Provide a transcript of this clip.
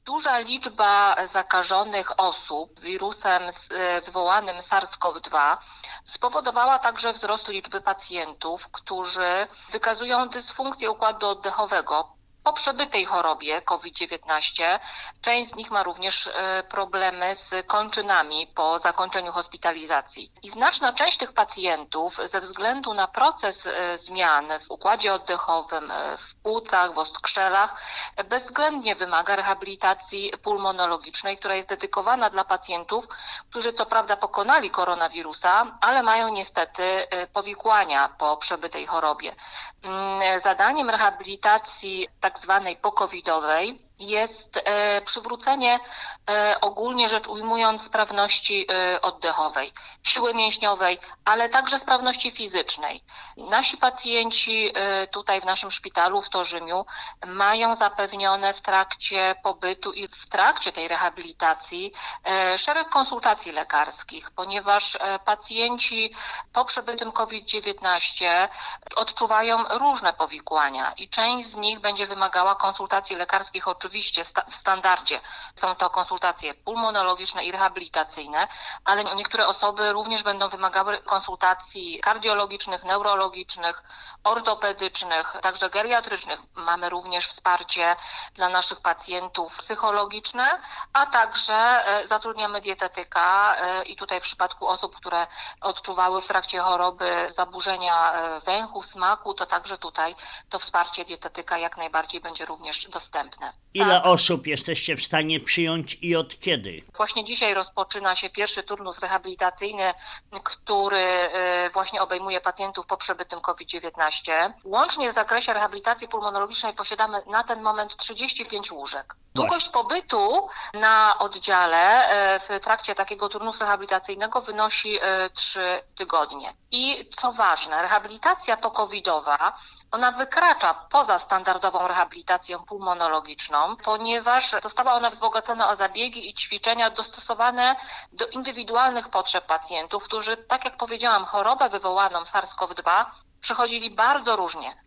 Duża liczba zakażonych osób wirusem wywołanym SARS-CoV-2 spowodowała także wzrost liczby pacjentów, którzy wykazują dysfunkcję układu oddechowego po przebytej chorobie COVID-19. Część z nich ma również problemy z kończynami po zakończeniu hospitalizacji. I znaczna część tych pacjentów ze względu na proces zmian w układzie oddechowym, w płucach, w oskrzelach, bezwzględnie wymaga rehabilitacji pulmonologicznej, która jest dedykowana dla pacjentów, którzy co prawda pokonali koronawirusa, ale mają niestety powikłania po przebytej chorobie. Zadaniem rehabilitacji tak zwanej po-covidowej jest przywrócenie, ogólnie rzecz ujmując, sprawności oddechowej, siły mięśniowej, ale także sprawności fizycznej. Nasi pacjenci tutaj w naszym szpitalu w Torzymiu mają zapewnione w trakcie pobytu i w trakcie tej rehabilitacji szereg konsultacji lekarskich, ponieważ pacjenci po przebytym COVID-19 odczuwają różne powikłania i część z nich będzie wymagała konsultacji lekarskich oczywiście w standardzie. Są to konsultacje pulmonologiczne i rehabilitacyjne, ale niektóre osoby również będą wymagały konsultacji kardiologicznych, neurologicznych, ortopedycznych, także geriatrycznych. Mamy również wsparcie dla naszych pacjentów psychologiczne, a także zatrudniamy dietetyka i tutaj w przypadku osób, które odczuwały w trakcie choroby zaburzenia węchu, smaku, to także tutaj to wsparcie dietetyka jak najbardziej będzie również dostępne. Ile osób jesteście w stanie przyjąć i od kiedy? Właśnie dzisiaj rozpoczyna się pierwszy turnus rehabilitacyjny, który właśnie obejmuje pacjentów po przebytym COVID-19. Łącznie w zakresie rehabilitacji pulmonologicznej posiadamy na ten moment 35 łóżek. Długość pobytu na oddziale w trakcie takiego turnusu rehabilitacyjnego wynosi 3 tygodnie. I co ważne, rehabilitacja po-covidowa, ona wykracza poza standardową rehabilitację pulmonologiczną, ponieważ została ona wzbogacona o zabiegi i ćwiczenia dostosowane do indywidualnych potrzeb pacjentów, którzy, tak jak powiedziałam, chorobę wywołaną SARS-CoV-2 przechodzili bardzo różnie.